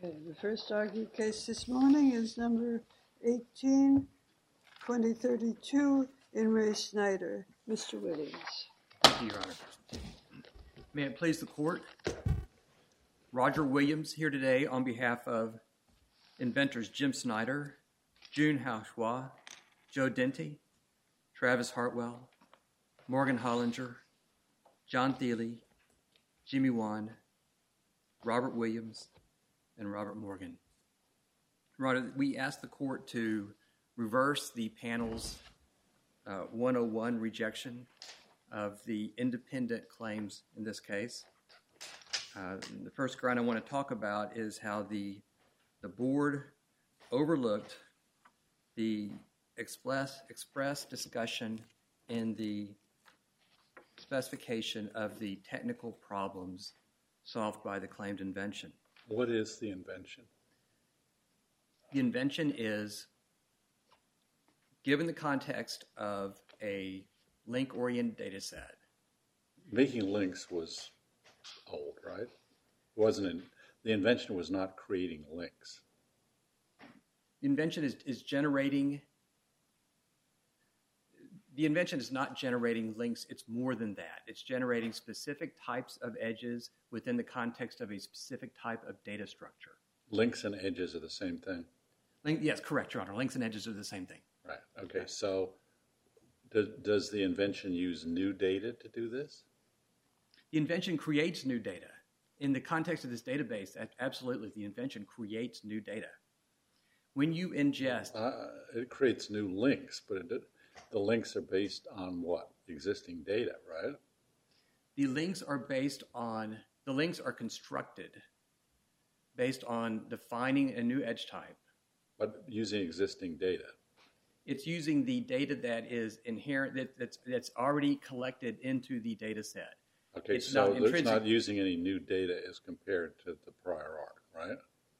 Okay, the first argued case this morning is number 18-2032 in Ray Snyder. Mr. Williams. Thank you, Your Honor. May it please the court, Roger Williams here today on behalf of inventors Jim Snyder, June Hauchois, Joe Dente, Travis Hartwell, Morgan Hollinger, John Thiele, Jimmy Wan, Robert Williams, and Robert Morgan. Roger, we asked the court to reverse the panel's 101 rejection of the independent claims in this case. The first ground I want to talk about is how the board overlooked the express discussion in the specification of the technical problems solved by the claimed invention. What is the invention? The invention is, given the context of a link-oriented data set. Making links was old, right? The invention was not creating links. The invention is generating. The invention is not generating links. It's more than that. It's generating specific types of edges within the context of a specific type of data structure. Links and edges are the same thing? Yes, correct, Your Honor. Links and edges are the same thing. Right. Okay. So does the invention use new data to do this? The invention creates new data. In the context of this database, absolutely, the invention creates new data. When you ingest... it creates new links, but the links are based on what? Existing data, right? The links are constructed based on defining a new edge type. But using existing data. It's using the data that is inherent, that's already collected into the data set. Okay, so it's not using any new data as compared to the prior art, right?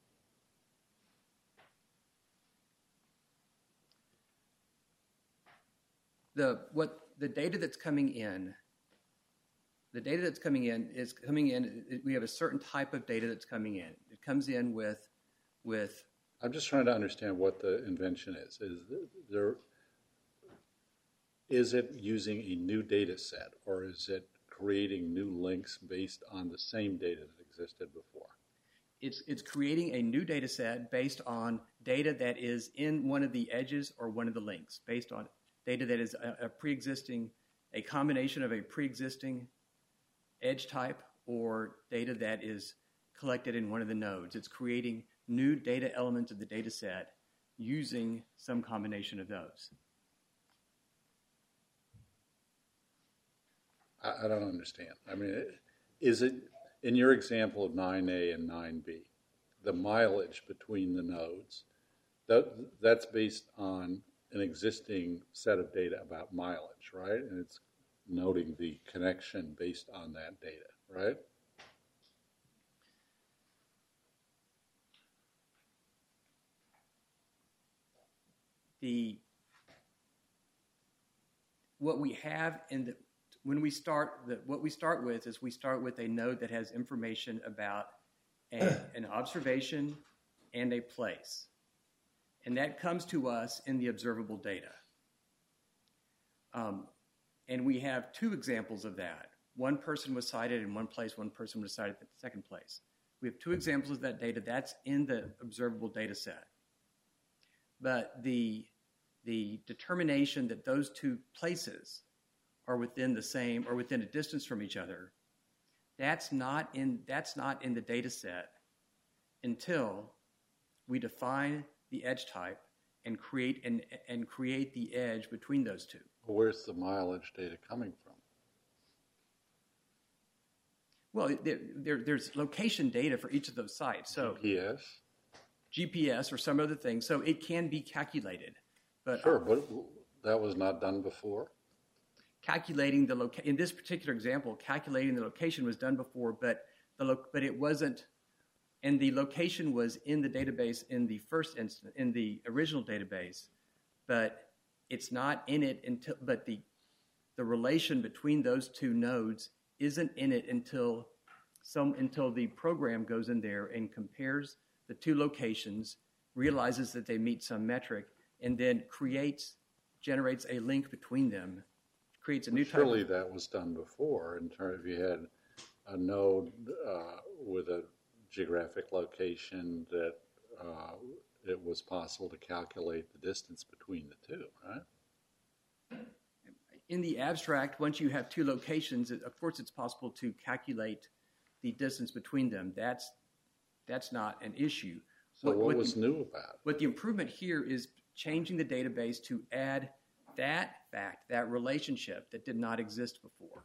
The data that's coming in is coming in. We have a certain type of data that's coming in. It comes in with. I'm just trying to understand what the invention is. Is it using a new data set, or is it creating new links based on the same data that existed before? It's creating a new data set based on data that is in one of the edges or one of the links, based on data that is a combination of a pre-existing edge type or data that is collected in one of the nodes. It's creating new data elements of the data set using some combination of those. I don't understand. I mean, is it, in your example of 9A and 9B, the mileage between the nodes, that's based on an existing set of data about mileage, right? And it's noting the connection based on that data, right? What we start with a node that has information about an observation and a place. And that comes to us in the observable data. And we have two examples of that. One person was cited in one place, one person was cited in the second place. We have two examples of that data. That's in the observable data set. But the determination that those two places are within the same or within a distance from each other, that's not in the data set until we define the edge type and create the edge between those two. Where's the mileage data coming from? Well, there's location data for each of those sites. So GPS or some other thing. So it can be calculated. But that was not done before? Calculating in this particular example, calculating the location was done before, but it wasn't. And the location was in the database in the first instance, in the original database, but it's not in it until. But the relation between those two nodes isn't in it until the program goes in there and compares the two locations, realizes that they meet some metric, and then generates a link between them, creates a new type. Surely that was done before. In terms, if you had a node with a geographic location that it was possible to calculate the distance between the two, right? In the abstract, once you have two locations, of course it's possible to calculate the distance between them. That's not an issue. So what was new about it? What the improvement here is changing the database to add that fact, that relationship that did not exist before.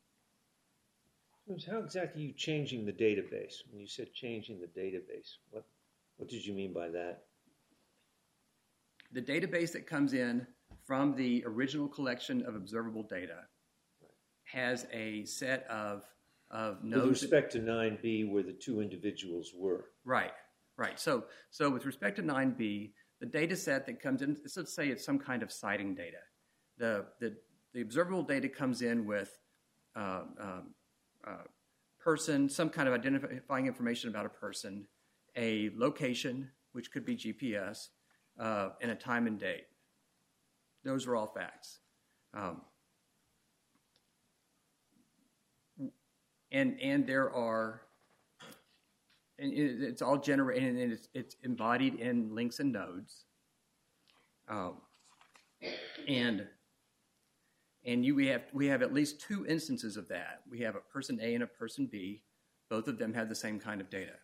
How exactly are you changing the database? When you said changing the database, what did you mean by that? The database that comes in from the original collection of observable data has a set of nodes. With respect to 9b, where the two individuals were. Right. So with respect to 9b, the data set that comes in, let's say it's some kind of sighting data. The observable data comes in with person, some kind of identifying information about a person, a location, which could be GPS, and a time and date. Those are all facts. And there are, and it's all generated, and it's embodied in links and nodes. We have at least two instances of that. We have a person A and a person B. Both of them have the same kind of data.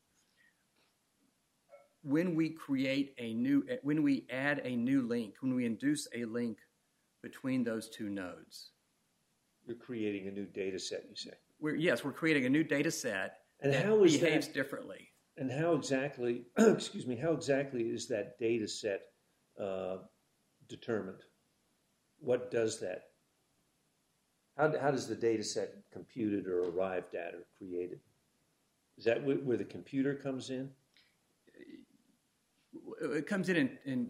When we add a new link, when we induce a link between those two nodes, you're creating a new data set, you say? We're creating a new data set and that how is behaves that differently. And how exactly, how exactly is that data set determined? What does that? How does the data set computed or arrived at or created? Is that where the computer comes in? It comes in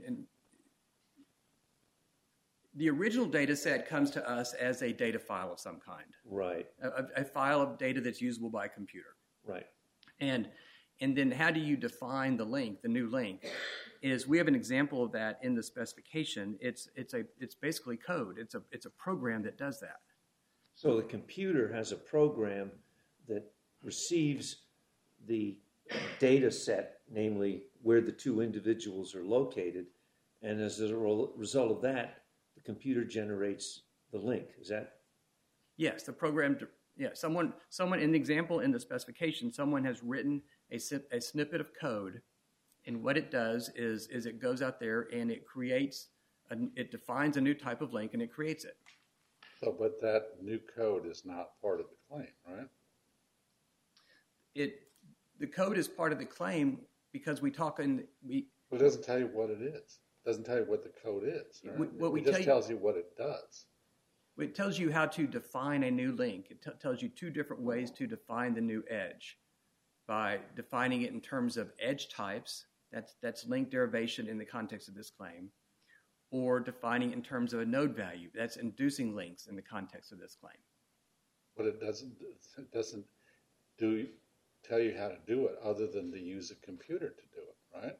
the original data set comes to us as a data file of some kind. Right. A file of data that's usable by a computer. Right. And then how do you define the link, the new link? Is we have an example of that in the specification. It's basically code. It's a program that does that. So the computer has a program that receives the data set, namely where the two individuals are located, and as a result of that, the computer generates the link. Is that? Yes, the program. Yeah, someone in the example in the specification, someone has written a snippet of code, and what it does is it goes out there and it it defines a new type of link and it creates it. So, but that new code is not part of the claim, right? The code is part of the claim because we talk in we. But it doesn't tell you what it is. It doesn't tell you what the code is. Right? It just tells you what it does. It tells you how to define a new link. It tells you two different ways to define the new edge. By defining it in terms of edge types, that's link derivation in the context of this claim, or defining it in terms of a node value, that's inducing links in the context of this claim. But it doesn't tell you how to do it other than to use a computer to do it, right?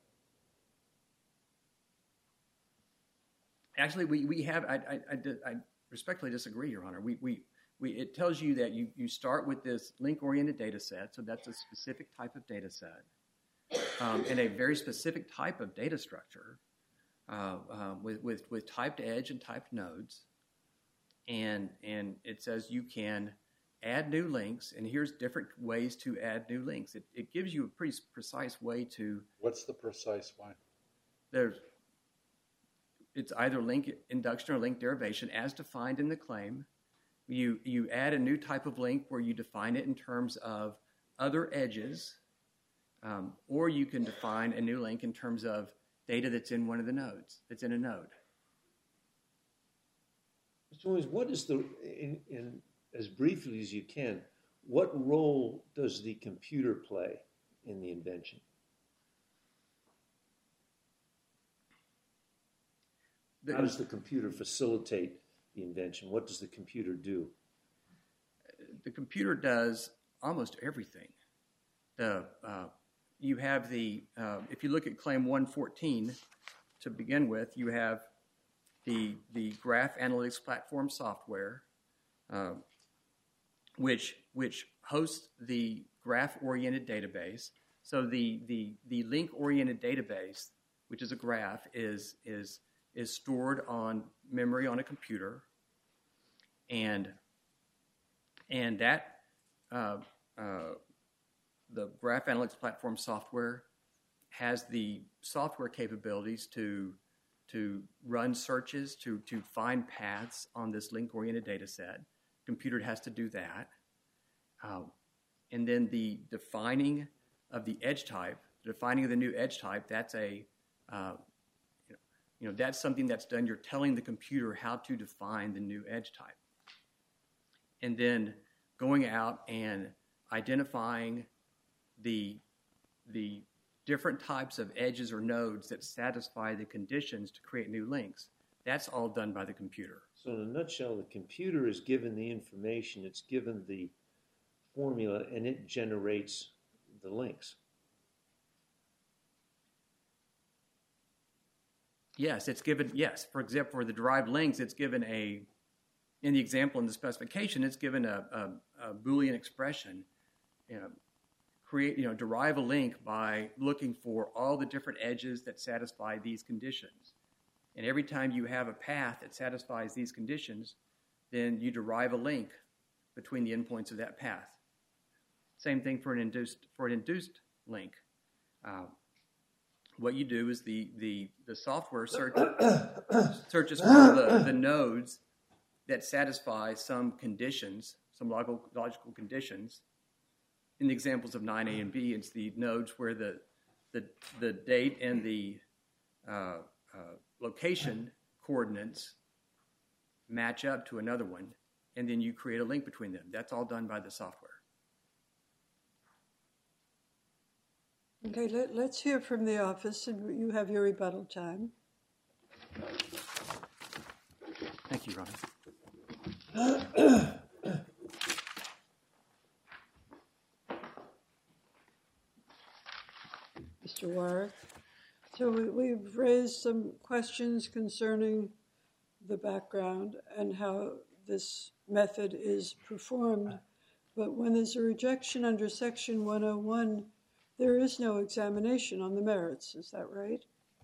Actually, we have. I respectfully disagree, Your Honor. It tells you that you start with this link-oriented data set, so that's a specific type of data set, and a very specific type of data structure with typed edge and typed nodes. And it says you can add new links, and here's different ways to add new links. It gives you a pretty precise way to... What's the precise way? It's either link induction or link derivation as defined in the claim. You add a new type of link where you define it in terms of other edges, or you can define a new link in terms of data that's in one of the nodes, that's in a node. Mr. Williams, what is as briefly as you can, what role does the computer play in the invention? How does the computer facilitate the invention? What does the computer do? The computer does almost everything. you have if you look at Claim 114 to begin with, you have the graph analytics platform software, which hosts the graph-oriented database. So the link-oriented database, which is a graph, is stored on memory on a computer, and that the graph analytics platform software has the software capabilities to run searches, to find paths on this link-oriented data set. Computer has to do that. And then the defining of the edge type, defining of the new edge type, that's that's something that's done. You're telling the computer how to define the new edge type. And then going out and identifying the different types of edges or nodes that satisfy the conditions to create new links. That's all done by the computer. So in a nutshell, the computer is given the information, it's given the formula, and it generates the links. Yes, it's given, yes. For example, for the derived links, it's given in the example in the specification, it's given a Boolean expression. Derive a link by looking for all the different edges that satisfy these conditions. And every time you have a path that satisfies these conditions, then you derive a link between the endpoints of that path. Same thing for an induced link. What you do is the software searches for the nodes that satisfy some conditions, some logical conditions. In the examples of 9A and B, it's the nodes where the date and the location coordinates match up to another one, and then you create a link between them. That's all done by the software. Okay, let's hear from the office, and you have your rebuttal time. Thank you, Ron. Mr. Warwick. So we've raised some questions concerning the background and how this method is performed. But when there's a rejection under Section 101, there is no examination on the merits. Is that right?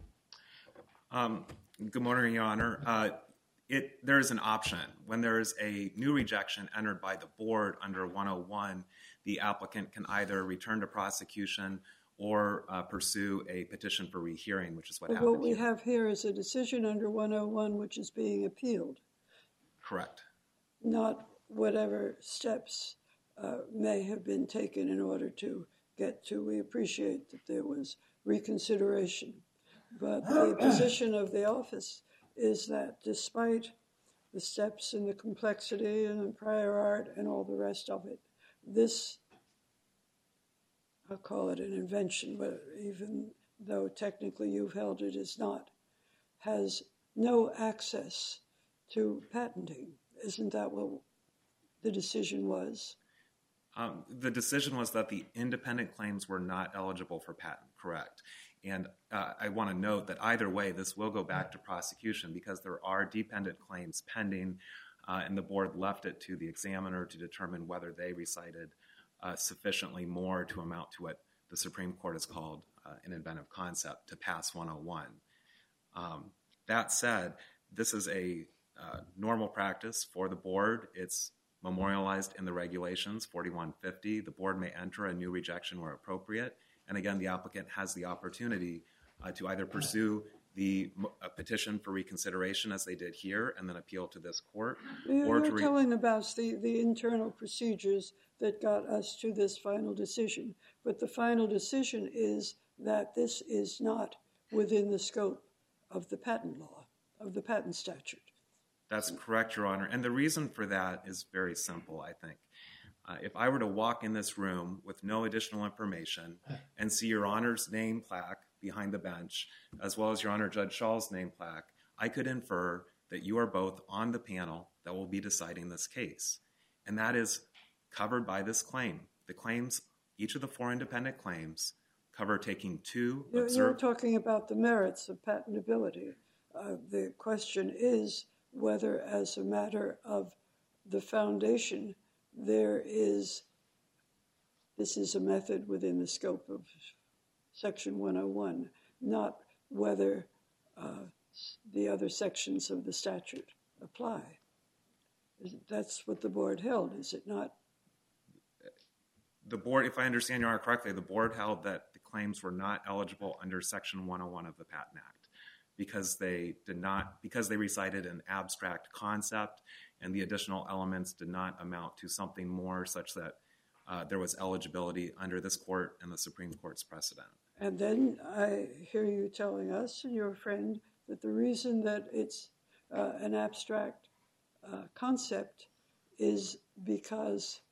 Good morning, Your Honor. There is an option. When there is a new rejection entered by the board under 101, the applicant can either return to prosecution or pursue a petition for rehearing, which is what happened here. What we have here is a decision under 101 which is being appealed. Correct. Not whatever steps may have been taken in order to get to. We appreciate that there was reconsideration. But the position of the office is that despite the steps and the complexity and the prior art and all the rest of it, this, I'll call it an invention, but even though technically you've held it as not, has no access to patenting. Isn't that what the decision was? The decision was that the independent claims were not eligible for patent, correct. And I want to note that either way, this will go back to prosecution because there are dependent claims pending, and the board left it to the examiner to determine whether they recited sufficiently more to amount to what the Supreme Court has called an inventive concept to pass 101. That said, this is a normal practice for the board. It's memorialized in the regulations, 4150. The board may enter a new rejection where appropriate. And again, the applicant has the opportunity to either pursue the petition for reconsideration as they did here and then appeal to this court. You're telling about the internal procedures that got us to this final decision. But the final decision is that this is not within the scope of the patent law, of the patent statute. That's correct, Your Honor. And the reason for that is very simple, I think. If I were to walk in this room with no additional information and see Your Honor's name plaque behind the bench, as well as Your Honor Judge Schall's name plaque, I could infer that you are both on the panel that will be deciding this case. And that is covered by this claim. The claims, each of the four independent claims, cover taking two You're talking about the merits of patentability. The question is whether, as a matter of the foundation, this is a method within the scope of Section 101, not whether the other sections of the statute apply. That's what the board held, is it not? The board, if I understand Your Honor correctly, the board held that the claims were not eligible under Section 101 of the Patent Act because they recited an abstract concept and the additional elements did not amount to something more such that there was eligibility under this court and the Supreme Court's precedent. And then I hear you telling us and your friend that the reason that it's an abstract concept is because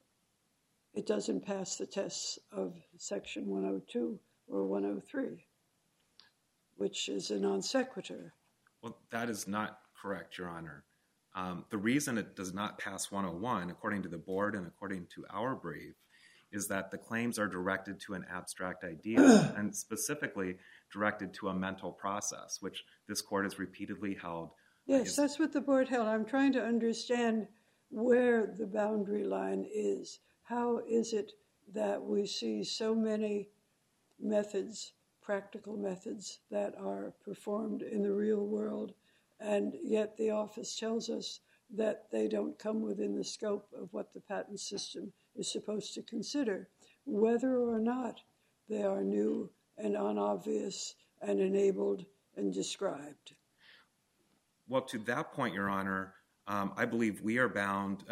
it doesn't pass the tests of Section 102 or 103, which is a non sequitur. Well, that is not correct, Your Honor. The reason it does not pass 101, according to the board and according to our brief, is that the claims are directed to an abstract idea and specifically directed to a mental process, which this court has repeatedly held. Yes, that's what the board held. I'm trying to understand where the boundary line is. How is it that we see so many methods, practical methods, that are performed in the real world, and yet the office tells us that they don't come within the scope of what the patent system is supposed to consider, whether or not they are new and unobvious and enabled and described? Well, to that point, Your Honor, I believe we are bound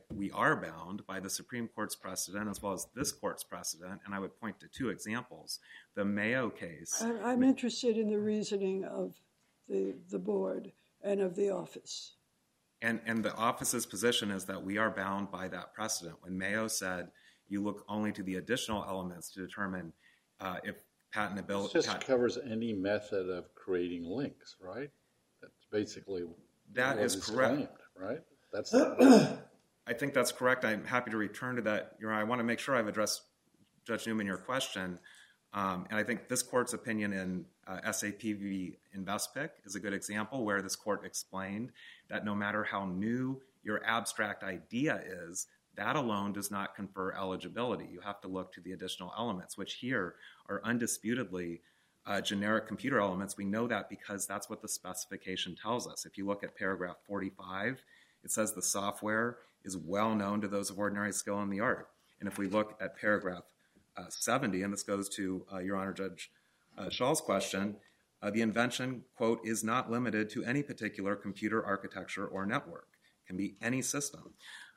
by the Supreme Court's precedent as well as this court's precedent, and I would point to two examples. The Mayo case. I'm interested in the reasoning of the board and of the office. And the office's position is that we are bound by that precedent. When Mayo said you look only to the additional elements to determine if patentability... It just covers any method of creating links, right? That's basically that is correct, claimed, right? That's I think that's correct. I'm happy to return to that. I want to make sure I've addressed, Judge Newman, your question. And I think this court's opinion in SAP v. Investpic is a good example where this court explained that no matter how new your abstract idea is, that alone does not confer eligibility. You have to look to the additional elements, which here are undisputedly generic computer elements. We know that because that's what the specification tells us. If you look at paragraph 45, it says the software is well known to those of ordinary skill in the art. And if we look at paragraph 70, and this goes to Your Honor, Judge Schall's question, the invention, quote, is not limited to any particular computer architecture or network. It can be any system.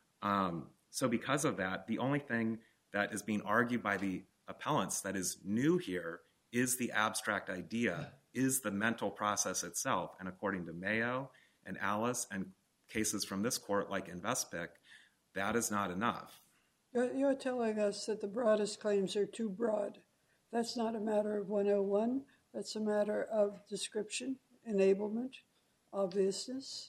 So because of that, the only thing that is being argued by the appellants that is new here is the abstract idea, is the mental process itself. And according to Mayo and Alice and cases from this court like Investpic, that is not enough. You're telling us that the broadest claims are too broad. That's not a matter of 101. That's a matter of description, enablement, obviousness.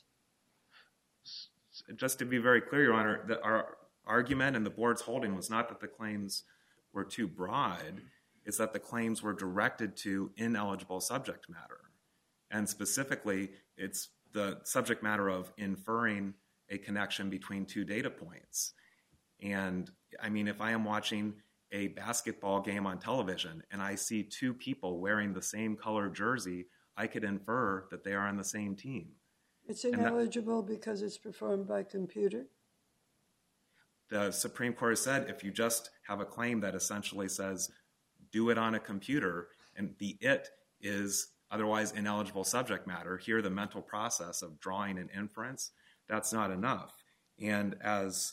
Just to be very clear, Your Honor, that our argument and the board's holding was not that the claims were too broad. It's that the claims were directed to ineligible subject matter. And specifically, it's the subject matter of inferring a connection between two data points. And I mean, if I am watching a basketball game on television and I see two people wearing the same color jersey, I could infer that they are on the same team. It's ineligible because it's performed by computer? The Supreme Court has said if you just have a claim that essentially says, do it on a computer, and the it is otherwise ineligible subject matter, here the mental process of drawing an inference, that's not enough. And as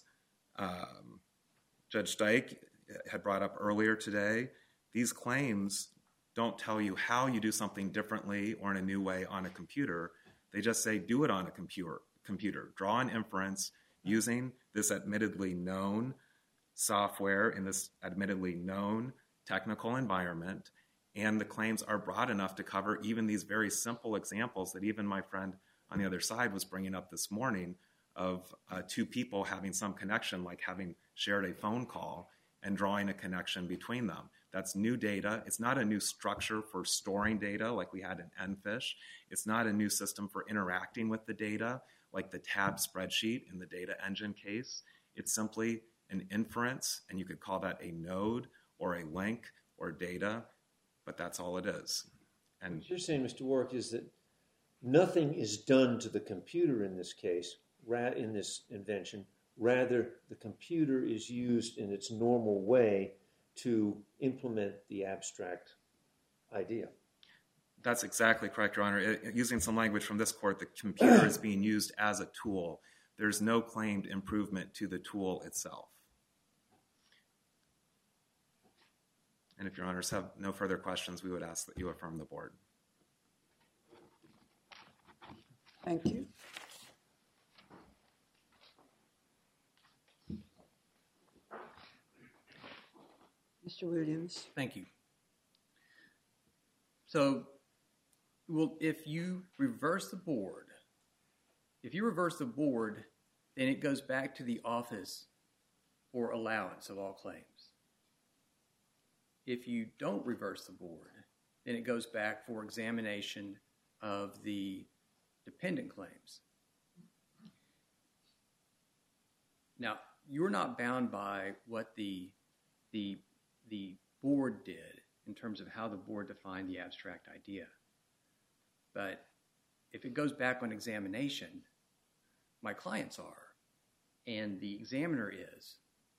Judge Dyke had brought up earlier today, these claims don't tell you how you do something differently or in a new way on a computer. They just say, do it on a computer. Draw an inference using this admittedly known software in this admittedly known technical environment, and the claims are broad enough to cover even these very simple examples that even my friend on the other side was bringing up this morning of two people having some connection, like having shared a phone call. and drawing a connection between them. That's new data. It's not a new structure for storing data like we had in EnFish. It's not a new system for interacting with the data like the tab spreadsheet in the data engine case. It's simply an inference, and you could call that a node or a link or data, but that's all it is. And what you're saying, Mr. Warwick, is that nothing is done to the computer in this case, in this invention. Rather, the computer is used in its normal way to implement the abstract idea. That's exactly correct, Your Honor. Using some language from this court, the computer is being used as a tool. There's no claimed improvement to the tool itself. And if Your Honors have no further questions, we would ask that you affirm the board. Thank you. Mr. Williams. Thank you. So, well, if you reverse the board, then it goes back to the office for allowance of all claims. If you don't reverse the board, then it goes back for examination of the dependent claims. Now, you're not bound by what the board did in terms of how the board defined the abstract idea. But if it goes back on examination, my clients are, and the examiner is,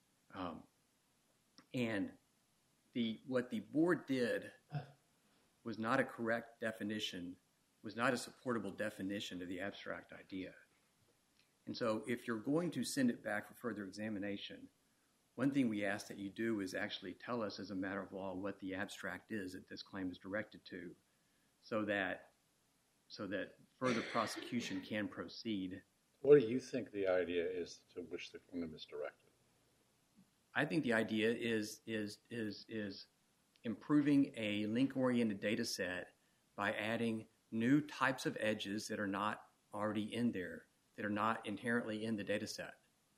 and what the board did was not a correct definition, was not a supportable definition of the abstract idea. And so if you're going to send it back for further examination, one thing we ask that you do is actually tell us as a matter of law what the abstract is that this claim is directed to, so that further prosecution can proceed. What do you think the idea is to which the claim is directed? I think the idea is improving a link-oriented data set by adding new types of edges that are not already in there, that are not inherently in the data set.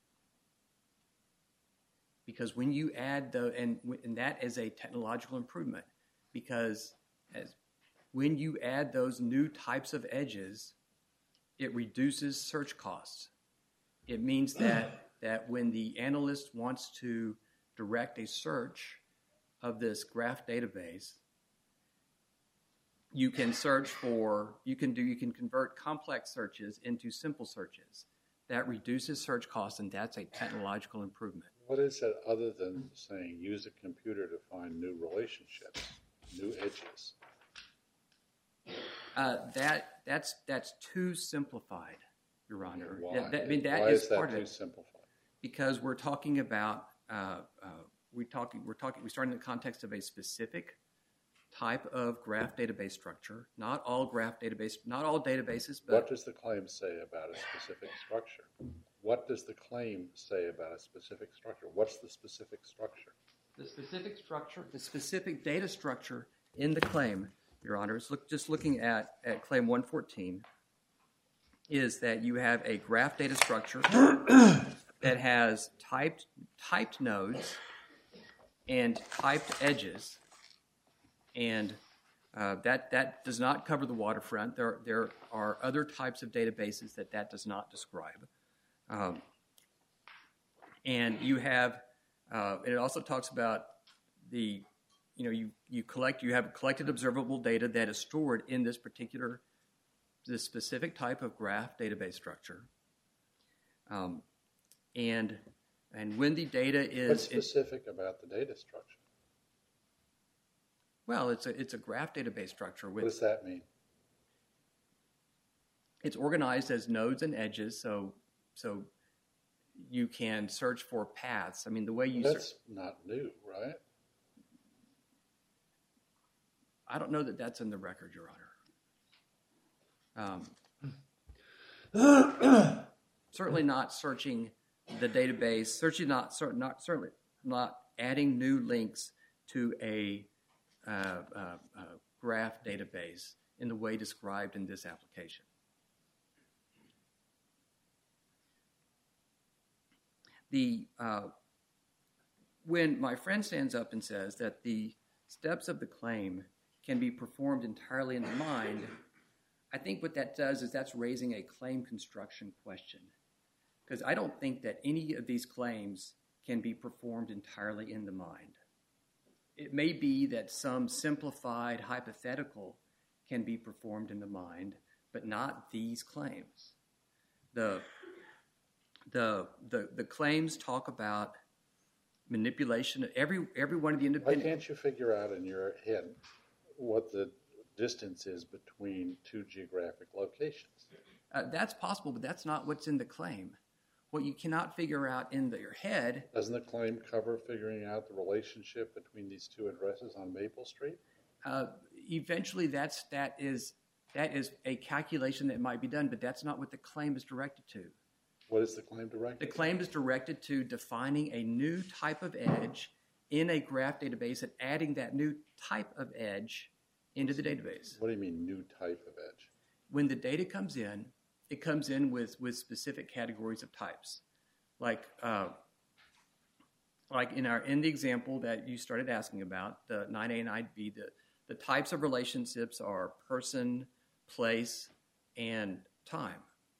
Because when you add and that is a technological improvement, because when you add those new types of edges, it reduces search costs. It means that when the analyst wants to direct a search of this graph database, you can convert complex searches into simple searches. That reduces search costs, and that's a technological improvement. What is it other than saying use a computer to find new relationships, new edges? That's too simplified, Your Honor. Why? Why is that part too of it. simplified? Because we're talking about we start in the context of a specific type of graph database structure. Not all databases, but What does the claim say about a specific structure? What does the claim say about a specific structure? What's the specific structure? The specific data structure in the claim, Your Honor, just looking at Claim 114, is that you have a graph data structure that has typed nodes and typed edges, and that does not cover the waterfront. There are other types of databases that does not describe. And you have, and it also talks about you have collected observable data that is stored in this specific type of graph database structure. And when the data is... What's specific about the data structure? Well, it's a graph database structure. What does that mean? It's organized as nodes and edges, so you can search for paths. I mean, the way you That's not new, right? I don't know that that's in the record, Your Honor. Certainly not searching the database. Certainly not adding new links to a graph database in the way described in this application. when my friend stands up and says that the steps of the claim can be performed entirely in the mind, I think what that does is that's raising a claim construction question. Because I don't think that any of these claims can be performed entirely in the mind. It may be that some simplified hypothetical can be performed in the mind, but not these claims. The claims talk about manipulation. Every one of the independent. Why can't you figure out in your head what the distance is between two geographic locations? That's possible, but that's not what's in the claim. What you cannot figure out in your head. Doesn't the claim cover figuring out the relationship between these two addresses on Maple Street? Eventually, that is a calculation that might be done, but that's not what the claim is directed to. What is the claim directed to? The claim is directed to defining a new type of edge in a graph database and adding that new type of edge into the database. What do you mean, new type of edge? When the data comes in, it comes in with specific categories of types. Like in the example that you started asking about, the 9A and 9B, the types of relationships are person, place, and time.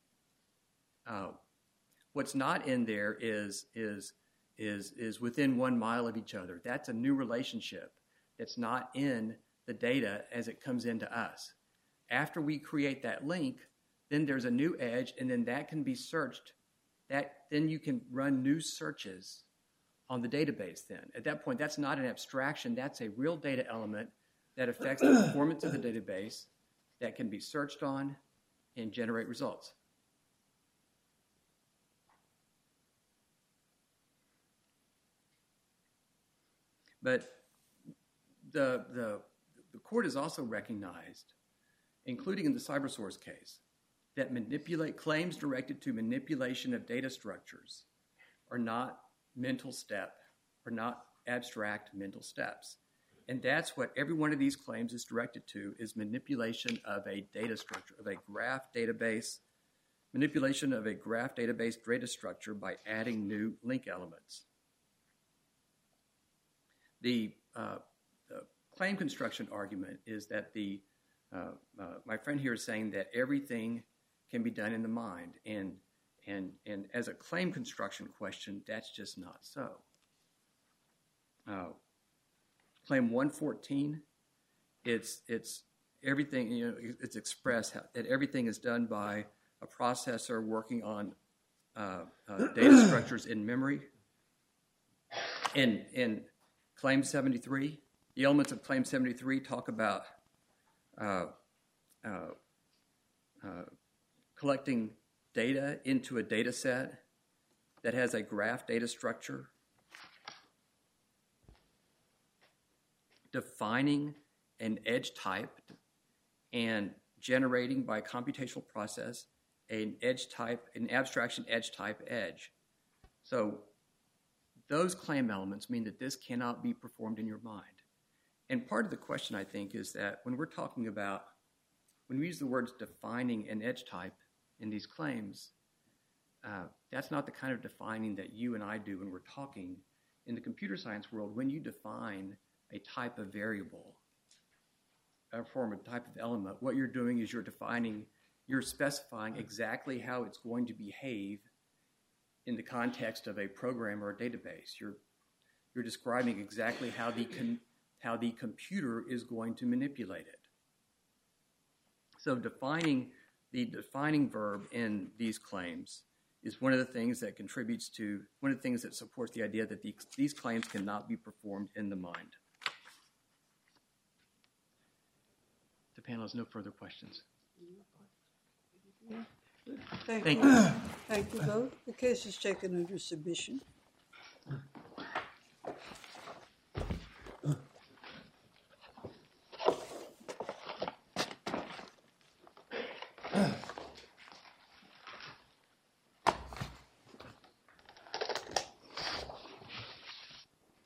What's not in there is within 1 mile of each other. That's a new relationship that's not in the data as it comes into us. After we create that link, then there's a new edge, and then that can be searched. Then you can run new searches on the database then. At that point, that's not an abstraction. That's a real data element that affects the performance of the database that can be searched on and generate results. But the court has also recognized, including in the CyberSource case, that claims directed to manipulation of data structures are not abstract mental steps. And that's what every one of these claims is directed to, is manipulation of a data structure, of a graph database, manipulation of a graph database data structure by adding new link elements. The claim construction argument is that my friend here is saying that everything can be done in the mind, and as a claim construction question, that's just not so. Claim 114, it's everything. It's expressed that everything is done by a processor working on data structures in memory. In Claim 73, the elements of Claim 73 talk about collecting data into a data set that has a graph data structure, defining an edge type, and generating by a computational process an edge type, an abstraction edge type edge. So those claim elements mean that this cannot be performed in your mind. And part of the question, I think, is that when we're talking about, when we use the words defining an edge type in these claims, that's not the kind of defining that you and I do when we're talking. In the computer science world, when you define a type of variable, a form of type of element, what you're doing is you're specifying exactly how it's going to behave in the context of a program or a database. You're describing exactly how the computer is going to manipulate it. So the defining verb in these claims is one of the things that contributes to, one of the things that supports the idea that these claims cannot be performed in the mind. The panel has no further questions. Thank you. Thank you both. The case is taken under submission.